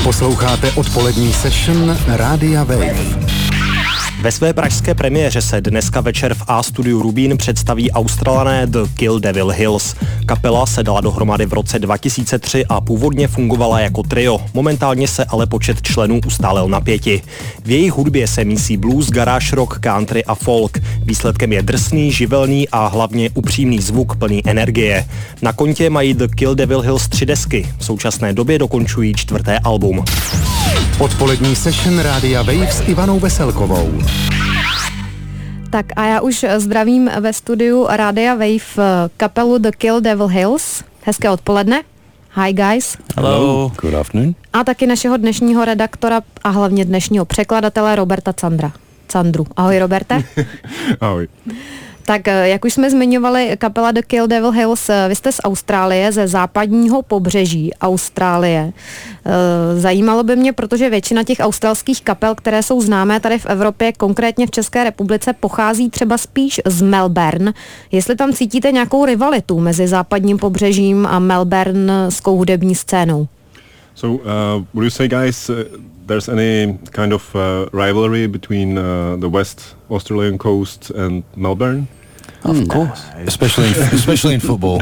Posloucháte odpolední session Rádia Wave. Ve své pražské premiéře se dneska večer v A-studiu Rubín představí Australané The Kill Devil Hills. Kapela se dala dohromady v roce 2003 a původně fungovala jako trio. Momentálně se ale počet členů ustálil na 5. V jejich hudbě se mísí blues, garage rock, country a folk. Výsledkem je drsný, živelný a hlavně upřímný zvuk plný energie. Na kontě mají The Kill Devil Hills 3 desky. V současné době dokončují 4. album. Odpolední session Rádia Wave s Ivanou Veselkovou. Tak a já už zdravím ve studiu Rádia Wave kapelu The Kill Devil Hills. Hezké odpoledne. Hi guys. Hello. Good afternoon. A taky našeho dnešního redaktora a hlavně dnešního překladatele Roberta Candru. Ahoj Roberte. Ahoj. Tak jak už jsme zmiňovali, kapela The Kill Devil Hills, vy jste z Austrálie, ze západního pobřeží Austrálie. Zajímalo by mě, protože většina těch australských kapel, které jsou známé tady v Evropě, konkrétně v České republice, pochází třeba spíš z Melbourne. Jestli tam cítíte nějakou rivalitu mezi západním pobřežím a melbourneskou hudební scénou? So, would you say, guys, there's any kind of rivalry between the West Australian coast and Melbourne? Of course, especially in football.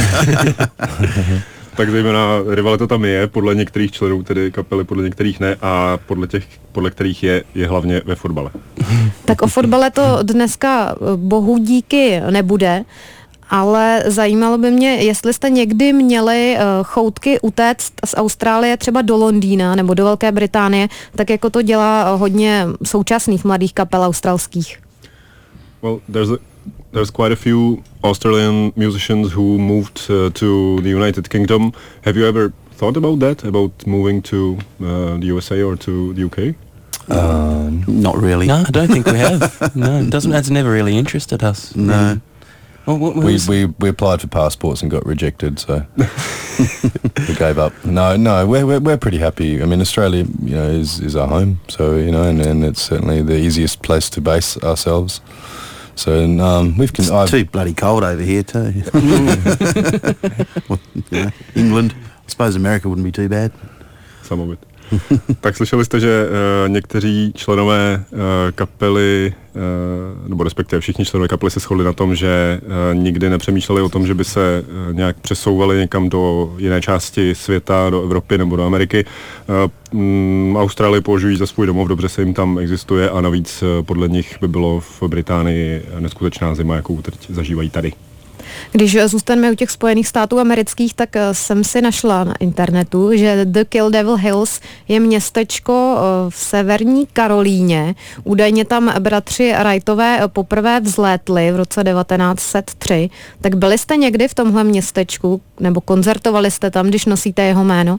Tak zejména rivalita tam je, podle některých členů tedy kapely, podle některých ne, a podle kterých je hlavně ve fotbale. Tak o fotbale to dneska bohu díky nebude, ale zajímalo by mě, jestli jste někdy měli choutky utéct z Austrálie třeba do Londýna nebo do Velké Británie, tak jako to dělá hodně současných mladých kapel australských. Well, there's quite a few Australian musicians who moved to the United Kingdom. Have you ever thought about that, about moving to the USA or to the UK? Not really. No, I don't think we have. No, that's never really interested us. No. Well, we applied for passports and got rejected, so we gave up. No, we're pretty happy. I mean, Australia, is our home, so and it's certainly the easiest place to base ourselves. So It's too bloody cold over here too. Well, England. I suppose America wouldn't be too bad. Some of it. Tak slyšeli jste, že někteří členové kapely, nebo respektive všichni členové kapely se shodli na tom, že nikdy nepřemýšleli o tom, že by se nějak přesouvali někam do jiné části světa, do Evropy nebo do Ameriky. Austrálii považují za svůj domov, dobře se jim tam existuje a navíc podle nich by bylo v Británii neskutečná zima, jakou teď zažívají tady. Když zůstaneme u těch Spojených států amerických, tak jsem si našla na internetu, že The Kill Devil Hills je městečko v severní Karolíně. Údajně tam bratři Wrightové poprvé vzlétli v roce 1903. Tak byli jste někdy v tomhle městečku, nebo koncertovali jste tam, když nosíte jeho jméno?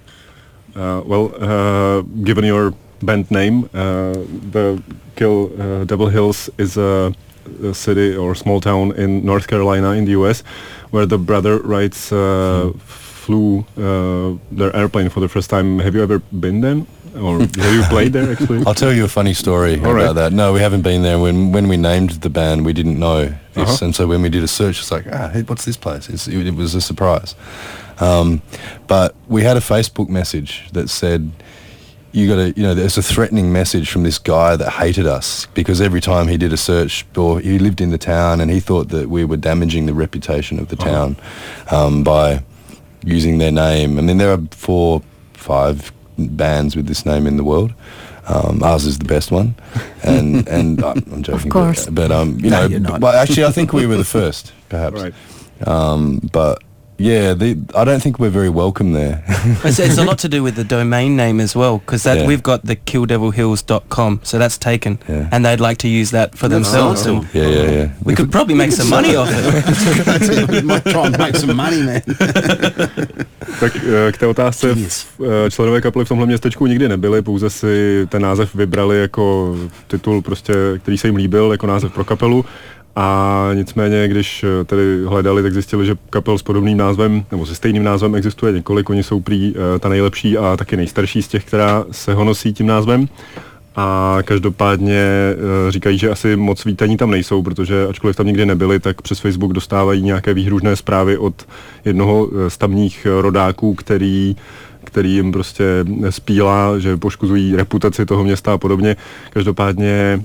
Given your band name, The Kill Devil Hills is a city or small town in North Carolina in the US, where the brother Wrights flew their airplane for the first time. Have you ever been there? Or have you played there actually? I'll tell you a funny story about that. No, we haven't been there. When we named the band, we didn't know this, and so when we did a search, it's like, hey, what's this place? It was a surprise. But we had a Facebook message that said, there's a threatening message from this guy that hated us because every time he did a search, or he lived in the town and he thought that we were damaging the reputation of the town by using their name. I mean, there are 4-5 bands with this name in the world. Ours is the best one, and I'm joking. Of course. But No, you're not. Well, actually, I think we were the first, perhaps. Right. But yeah, I don't think we're very welcome there. It's a lot to do with the domain name as well, because we've got the killdevilhills.com, so that's taken, and they'd like to use that for themselves. Awesome. Yeah. We could probably make some money off it. We might try and make some money, man. Tak k té otázce, členové kapely v tomhle městečku nikdy nebyli, pouze si ten název vybrali jako titul, prostě, který se jim líbil, jako název pro kapelu. A nicméně, když tedy hledali, tak zjistili, že kapel s podobným názvem, nebo se stejným názvem existuje několik, oni jsou prý ta nejlepší a taky nejstarší z těch, která se honosí tím názvem. A každopádně říkají, že asi moc vítaní tam nejsou, protože ačkoliv tam nikdy nebyli, tak přes Facebook dostávají nějaké výhružné zprávy od jednoho z tamních rodáků, který který jim prostě spílá, že poškozují reputaci toho města a podobně. Každopádně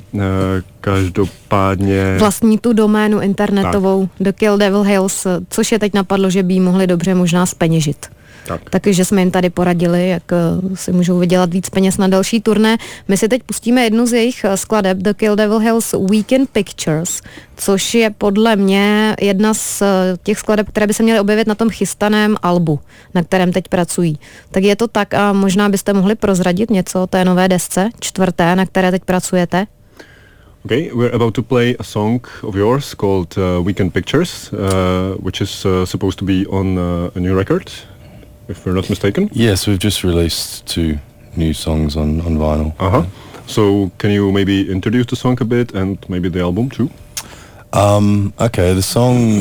vlastní tu doménu internetovou The Kill Devil Hills, což je teď napadlo, že by jí mohli dobře možná zpeněžit. Takže jsme jim tady poradili, jak si můžou vydělat víc peněz na další turné. My si teď pustíme jednu z jejich skladeb, The Kill Devil Hills Weekend Pictures, což je podle mě jedna z těch skladeb, které by se měly objevit na tom chystaném albu, na kterém teď pracují. Tak je to tak a možná byste mohli prozradit něco o té nové desce, 4., na které teď pracujete? Okay, we're about to play a song of yours called Weekend Pictures, which is supposed to be on a new record, if we're not mistaken. Yes, we've just released 2 new songs on vinyl. So can you maybe introduce the song a bit and maybe the album too? Okay, the song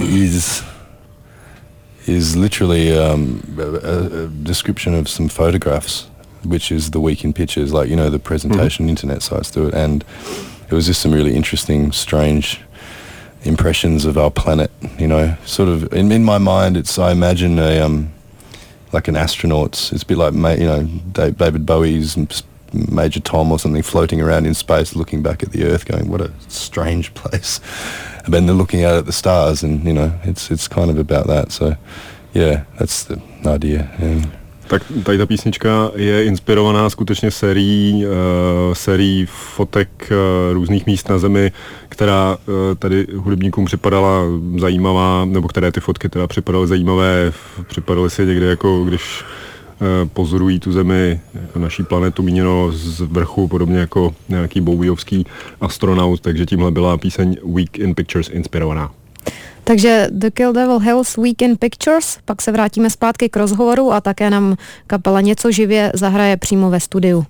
is literally a description of some photographs, which is the Weekend Pictures, like, you know, the presentation internet sites do it, and it was just some really interesting, strange impressions of our planet, you know, sort of, in my mind, I imagine like an astronaut's, it's a bit like, you know, David Bowie's Major Tom or something floating around in space looking back at the Earth going, what a strange place. And then they're looking out at the stars and, you know, it's kind of about that. So, yeah, that's the idea. Yeah. Tak tady ta písnička je inspirovaná skutečně sérií fotek různých míst na Zemi, která tady hudebníkům připadala zajímavá, nebo které ty fotky teda připadaly zajímavé, připadaly si někde jako když pozorují tu Zemi, jako naší planetu míněno z vrchu, podobně jako nějaký bowiovský astronaut, takže tímhle byla píseň Weekend Pictures inspirovaná. Takže The Kill Devil Hills Weekend Pictures, pak se vrátíme zpátky k rozhovoru a také nám kapela něco živě zahraje přímo ve studiu.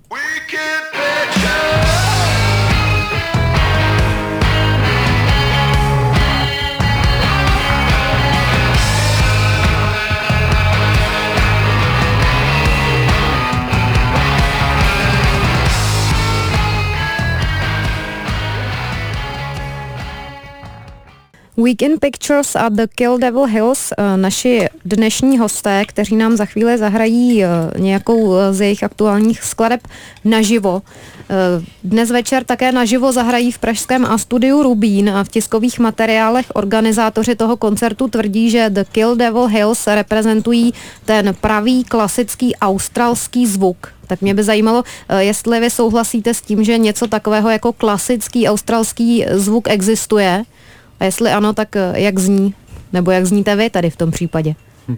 Weekend Pictures a The Kill Devil Hills, naši dnešní hosté, kteří nám za chvíli zahrají nějakou z jejich aktuálních skladeb naživo. Dnes večer také naživo zahrají v pražském A-studiu Rubín a v tiskových materiálech organizátoři toho koncertu tvrdí, že The Kill Devil Hills reprezentují ten pravý klasický australský zvuk. Tak mě by zajímalo, jestli vy souhlasíte s tím, že něco takového jako klasický australský zvuk existuje. A jestli ano, tak jak zní? Nebo jak zníte vy tady v tom případě?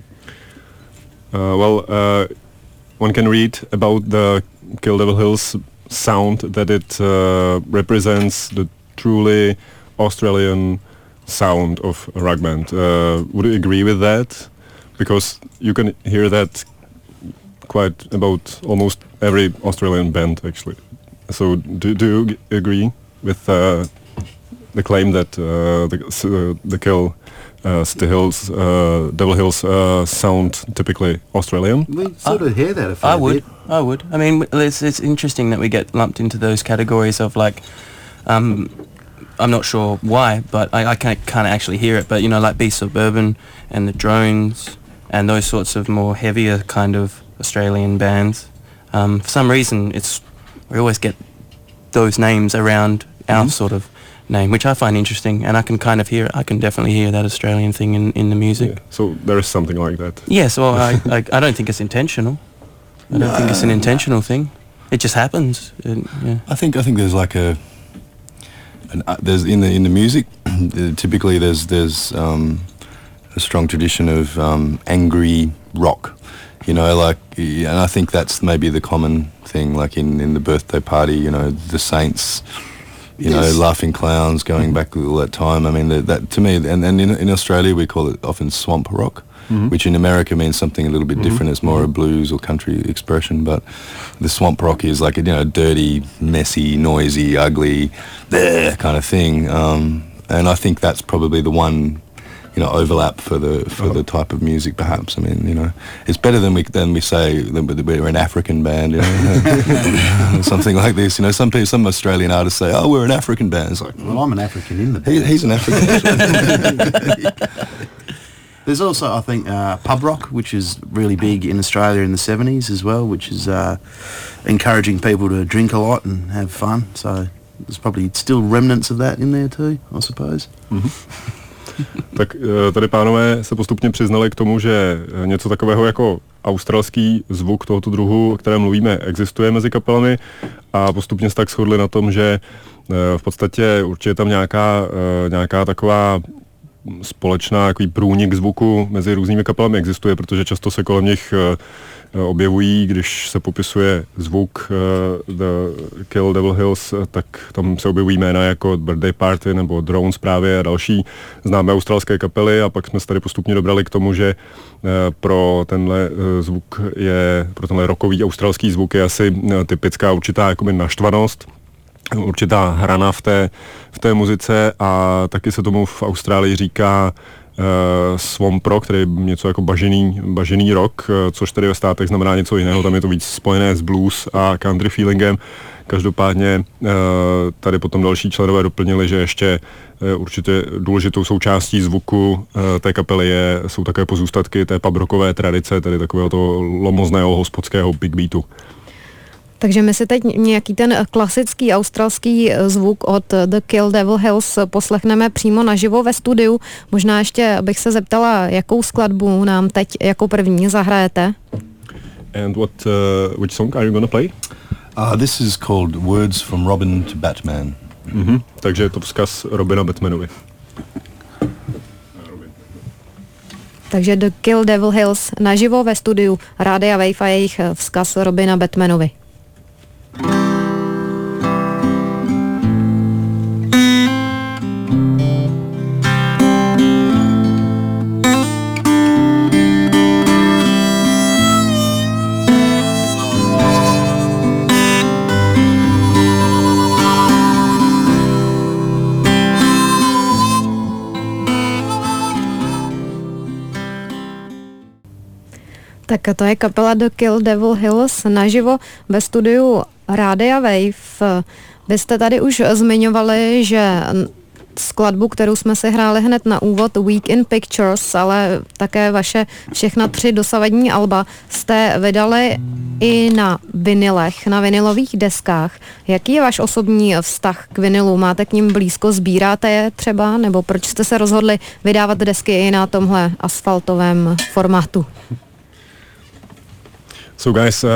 One can read about the Kill Devil Hills sound that it represents the truly Australian sound of a rock band. Would you agree with that? Because you can hear that quite about almost every Australian band, actually. So do you agree with the claim that the Kill Devil Hills sound typically Australian? We sort of hear that a fair bit. I would. I mean, it's interesting that we get lumped into those categories of like, I'm not sure why, but I can't actually hear it. But you know, like Be Suburban and the Drones and those sorts of more heavier kind of Australian bands. For some reason, we always get those names around our sort of name, which I find interesting, and I can kind of hear it. I can definitely hear that Australian thing in the music. Yeah. So there is something like that. Yes, well, I don't think it's intentional. I don't think it's an intentional thing. It just happens. Yeah. I think there's like there's in the music typically there's a strong tradition of angry rock, you know, like, and I think that's maybe the common thing, like in the Birthday Party, you know, the Saints. You know, Laughing Clowns, going back all that time. I mean, that to me, and in Australia we call it often swamp rock, which in America means something a little bit different. It's more a blues or country expression, but the swamp rock is like a, you know, dirty, messy, noisy, ugly, kind of thing. And I think that's probably the one, you know, overlap for the type of music, perhaps. I mean, you know, it's better than we say that we're an African band, you know, something like this. You know, some Australian artists say, "Oh, we're an African band." It's like, well, I'm an African in the band. He's an African. There's also, I think, pub rock, which is really big in Australia in the 70s as well, which is encouraging people to drink a lot and have fun. So there's probably still remnants of that in there too, I suppose. Tak tady pánové se postupně přiznali k tomu, že něco takového jako australský zvuk tohoto druhu, o kterém mluvíme, existuje mezi kapelami a postupně se tak shodli na tom, že v podstatě určitě tam nějaká taková společná takový průnik zvuku mezi různými kapelami existuje, protože často se kolem nich objevují, když se popisuje zvuk The Kill Devil Hills, tak tam se objevují jména jako Birthday Party nebo Drones právě a další známé australské kapely a pak jsme se tady postupně dobrali k tomu, že pro tenhle zvuk pro tenhle rockový australský zvuk je asi typická určitá jakoby naštvanost, určitá hrana v té muzice a taky se tomu v Austrálii říká swamp rock, který je něco jako bažený rock, což tady ve státech znamená něco jiného, tam je to víc spojené s blues a country feelingem. Každopádně tady potom další členové doplnili, že ještě určitě důležitou součástí zvuku té kapely jsou také pozůstatky té pub rockové tradice, tedy takového toho lomozného hospodského big beatu. Takže my si teď nějaký ten klasický australský zvuk od The Kill Devil Hills poslechneme přímo naživo ve studiu. Možná ještě bych se zeptala, jakou skladbu nám teď jako první zahrajete? And which song are you gonna play? This is called Words from Robin to Batman. Takže je to vzkaz Robina Batmanovi. Takže The Kill Devil Hills naživo ve studiu Rádia Wave a jejich vzkaz Robina Batmanovi. Tak to je kapela The Kill Devil Hills naživo ve studiu Rádia Wave. Vy jste tady už zmiňovali, že skladbu, kterou jsme si hráli hned na úvod, Week in Pictures, ale také vaše všechna 3 dosavadní alba jste vydali i na vinylech, na vinylových deskách. Jaký je váš osobní vztah k vinylu? Máte k nim blízko, sbíráte je třeba, nebo proč jste se rozhodli vydávat desky i na tomhle asfaltovém formátu? So guys,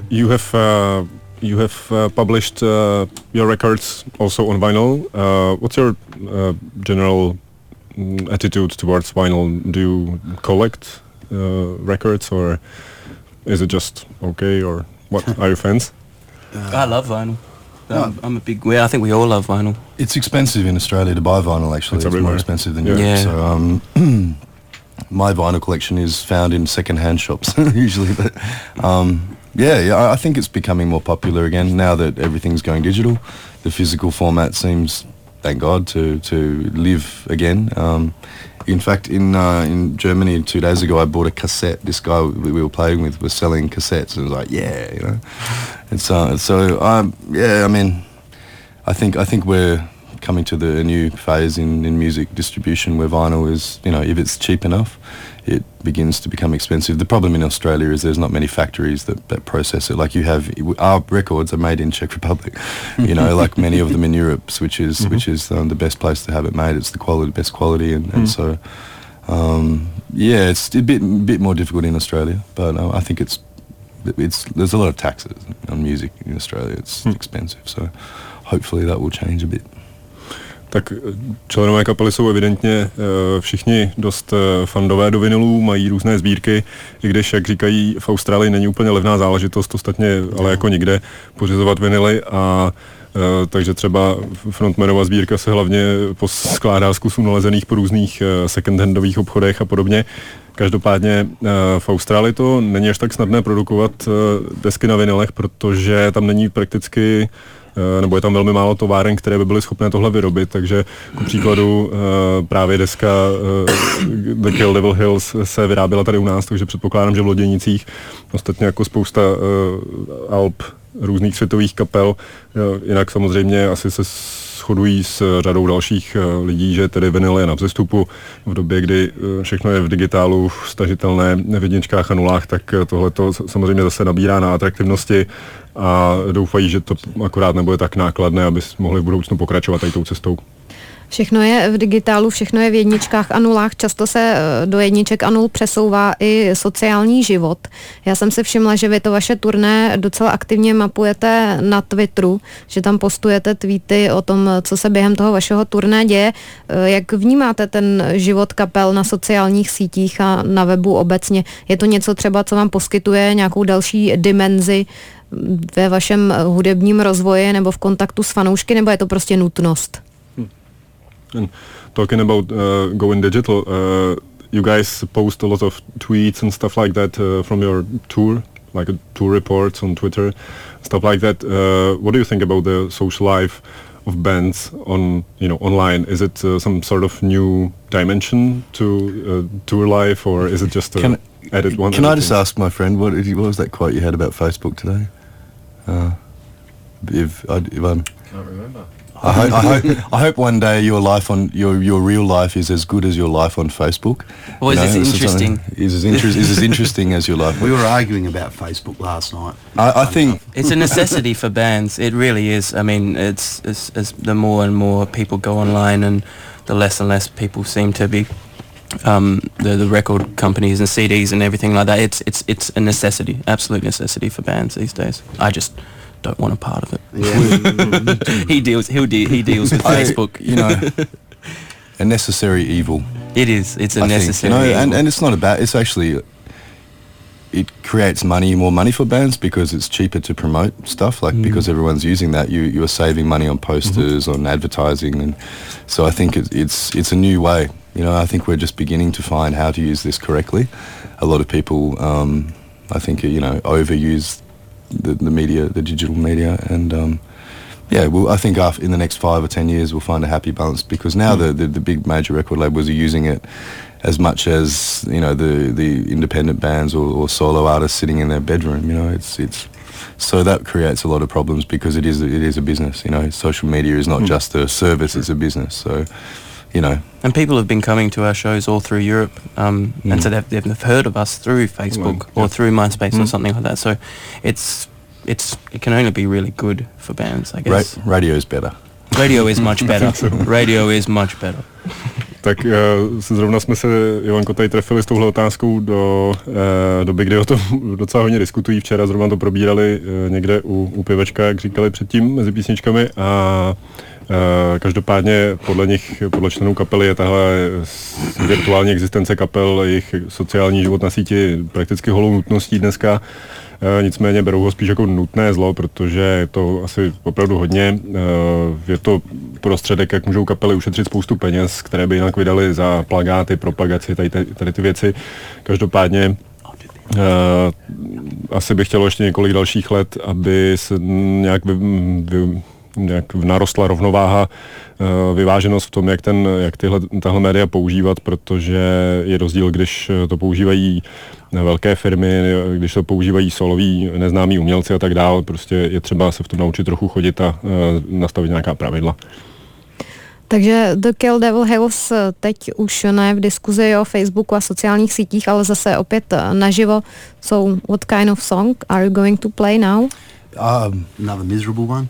you have published your records also on vinyl. What's your general attitude towards vinyl? Do you collect records, or is it just okay, or what? Are you fans? I love vinyl. I'm a big. I think we all love vinyl. It's expensive in Australia to buy vinyl. Actually, it's more expensive than Europe. Yeah. So my vinyl collection is found in second-hand shops usually, but I think it's becoming more popular again now that everything's going digital. The physical format seems, thank God, to live again. In fact, in Germany 2 days ago, I bought a cassette. This guy we were playing with was selling cassettes, and it was like, yeah, you know. It's I mean, I think we're coming to a new phase in music distribution where vinyl is, you know, if it's cheap enough, it begins to become expensive. The problem in Australia is there's not many factories that process it. Like you have, our records are made in Czech Republic, you know, like many of them in Europe, which is the best place to have it made. It's the best quality, and so it's a bit more difficult in Australia, but I think it's there's a lot of taxes on music in Australia. It's expensive, so hopefully that will change a bit. Tak členové kapely jsou evidentně všichni dost fandové do vinylů, mají různé sbírky, i když, jak říkají, v Austrálii není úplně levná záležitost, ostatně, ale jako nikde, pořizovat vinily a takže třeba frontmanova sbírka se hlavně skládá z kusů nalezených po různých second-handových obchodech a podobně. Každopádně v Austrálii to není až tak snadné produkovat desky na vinylech, protože tam není prakticky nebo je tam velmi málo továren, které by byly schopné tohle vyrobit, takže ku příkladu právě deska The Kill Devil Hills se vyráběla tady u nás, takže předpokládám, že v Loděnicích, ostatně jako spousta alb různých světových kapel, jinak samozřejmě asi se shodují s řadou dalších lidí, že tedy vinyl je na vzestupu v době, kdy všechno je v digitálu stažitelné v jedničkách a nulách, tak tohleto samozřejmě zase nabírá na atraktivnosti a doufají, že to akorát nebude tak nákladné, aby mohli v budoucnu pokračovat tady tou cestou. Všechno je v digitálu, všechno je v jedničkách a nulách. Často se do jedniček a nul přesouvá i sociální život. Já jsem si všimla, že vy to vaše turné docela aktivně mapujete na Twitteru, že tam postujete tweety o tom, co se během toho vašeho turné děje. Jak vnímáte ten život kapel na sociálních sítích a na webu obecně? Je to něco třeba, co vám poskytuje nějakou další dimenzi ve vašem hudebním rozvoji nebo v kontaktu s fanoušky, nebo je to prostě nutnost? And talking about going digital, you guys post a lot of tweets and stuff like that from your tour, like tour reports on Twitter, stuff like that. What do you think about the social life of bands on, online? Is it some sort of new dimension to tour life, or is it just added one? Can I just ask my friend what was that quote you had about Facebook today? If I'm. Can't remember. I hope one day your life on your real life is as good as your life on Facebook. Or is it interesting? Is as interesting as your life. We were arguing about Facebook last night. I think It's a necessity for bands. It really is. I mean, it's the more and more people go online, and the less and less people seem to be the record companies and CDs and everything like that. It's a necessity, absolute necessity for bands these days. I just don't want a part of it. Yeah. he deals with Facebook. A necessary evil. It is. It's a I necessary think, evil. and it's not about. It's actually it creates more money for bands because it's cheaper to promote stuff. Like because everyone's using that, you are saving money on posters, on advertising, and so I think it's a new way. I think we're just beginning to find how to use this correctly. A lot of people, I think, overuse the media, the digital media, and I think in the next 5 or 10 years we'll find a happy balance, because now the big major record labels are using it as much as the independent bands or solo artists sitting in their bedroom. It's so that creates a lot of problems, because it is a business. Social media is not just a service; it's a business. So. And people have been coming to our shows all through Europe, and so they've heard of us through Facebook or through MySpace or something like that. So it can only be really good for bands, I guess. Radio is better. Radio is much better. Radio is much better. Tak zrovna jsme se, Ivanko, tady trefili s touhle otázkou do doby, kdy o tom docela hodně diskutují. Včera zrovna to probírali někde u pivečka, jak říkali předtím, mezi písničkami, a každopádně podle členů kapely je tahle virtuální existence kapel, jejich sociální život na síti prakticky holou nutností dneska. Nicméně berou ho spíš jako nutné zlo, protože je to asi opravdu hodně. Je to prostředek, jak můžou kapely ušetřit spoustu peněz, které by jinak vydali za plagáty, propagaci, tady ty věci. Každopádně asi bych chtělo ještě několik dalších let, aby se nějak narostla rovnováha, vyváženost v tom, jak tahle média používat, protože je rozdíl, když to používají velké firmy, když to používají soloví neznámí umělci a tak dále. Prostě je třeba se v tom naučit trochu chodit a nastavit nějaká pravidla. Takže The Kill Devil Hills teď už ne v diskuzi o Facebooku a sociálních sítích, ale zase opět naživo. So what kind of song are you going to play now? Another miserable one.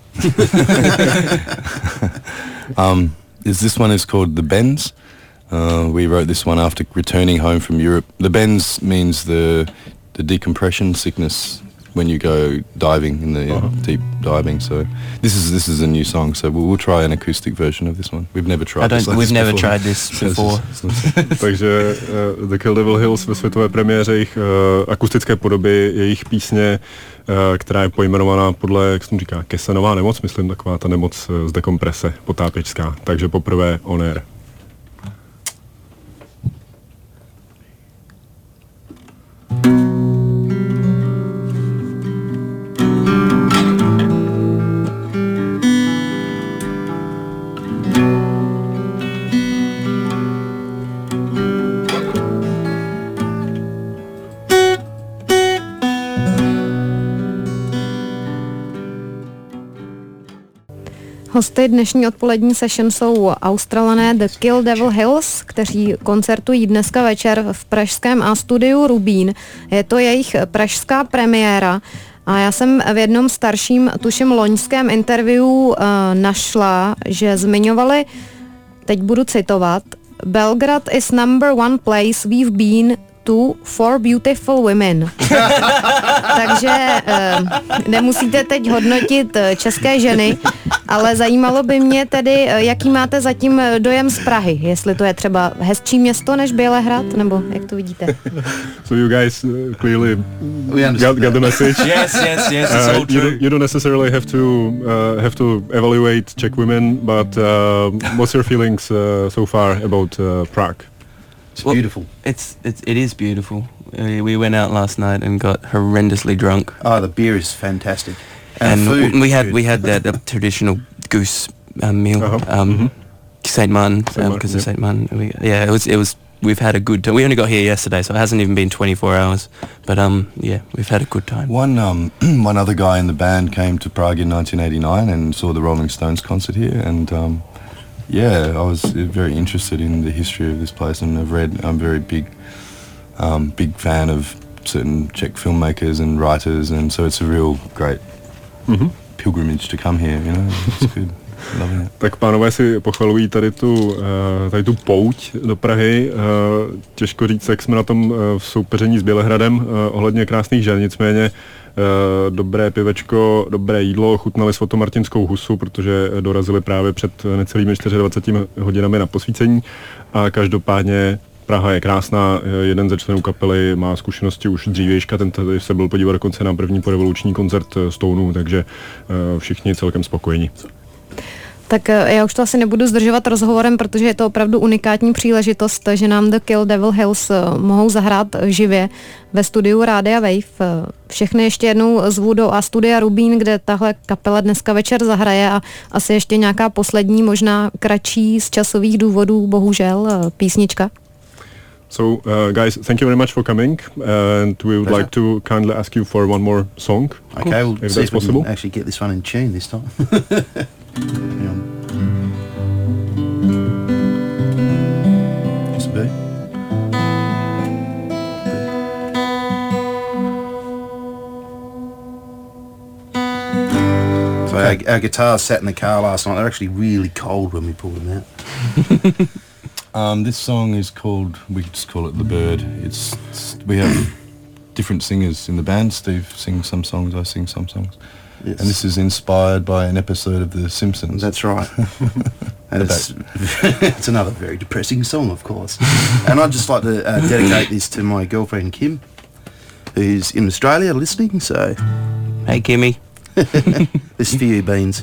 This one is called The Bends. We wrote this one after returning home from Europe. The bends means the decompression sickness when you go diving in the deep diving. So this is a new song. So we'll try an acoustic version of this one. We've never tried. We've never tried this before. Takže The Kill Devil Hills ve světové premiéře jejich akustické podoby, jejich písně, která je pojmenovaná podle, jak se mu říká, Kesenová nemoc, myslím, taková ta nemoc z dekomprese potápěčská. Takže poprvé on air. Hosty dnešní odpolední session jsou Australané The Kill Devil Hills, kteří koncertují dneska večer v pražském A-studiu Rubín. Je to jejich pražská premiéra a já jsem v jednom starším, tuším loňském interview našla, že zmiňovali, teď budu citovat, Belgrade is number one place we've been to for beautiful women. Takže nemusíte teď hodnotit české ženy, ale zajímalo by mě tedy, jaký máte zatím dojem z Prahy, jestli to je třeba hezčí město než Bělehrad, nebo jak to vidíte? So you guys clearly got the message. Yes, it's all true. You don't necessarily have to evaluate Czech women, but what's your feelings so far about Prague? It's beautiful. It is beautiful. We went out last night and got horrendously drunk. Oh, the beer is fantastic. And the food we had that traditional goose meal. St. Martin, because of St. Martin. It was. We've had a good time. We only got here yesterday, so it hasn't even been 24 hours. But we've had a good time. One other guy in the band came to Prague in 1989 and saw the Rolling Stones concert here, and I was very interested in the history of this place, and I'm very big fan of certain Czech filmmakers and writers, and so it's a real great pilgrimage to come here, you know. It's good. Loving it. Tak pánové si pochvalují tady tu pouť do Prahy. Těžko říct, jak jsme na tom v soupeření s Bělehradem ohledně krásných žen, nicméně dobré pivečko, dobré jídlo, chutnali svatomartinskou husu, protože dorazili právě před necelými 24 hodinami na posvícení a každopádně Praha je krásná, jeden ze členů kapely má zkušenosti už dřívějška, ten tady se byl podívat dokonce na první porevoluční koncert Stoneů, takže všichni celkem spokojení. Tak já už to asi nebudu zdržovat rozhovorem, protože je to opravdu unikátní příležitost, že nám The Kill Devil Hills mohou zahrát živě ve studiu Rádia Wave. Všechny ještě jednou zvu do A-studia Rubín, kde tahle kapela dneska večer zahraje a asi ještě nějaká poslední, možná kratší z časových důvodů, bohužel, písnička. So, guys, thank you very much for coming, and we would like to kindly ask you for one more song. Okay, we'll if see that's if we possible. can actually get this one in tune this time. Hang on. Just a bit. So our guitars sat in the car last night. They're actually really cold when we pulled them out. This song is called, we just call it The Bird. We have different singers in the band. Steve sings some songs, I sing some songs. Yes. And this is inspired by an episode of The Simpsons. That's right. And it's another very depressing song, of course. And I'd just like to dedicate this to my girlfriend Kim, who's in Australia listening, so... Hey, Kimmy. This is for you, Beans.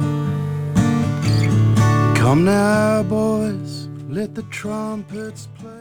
Come now, boys, let the trumpets play.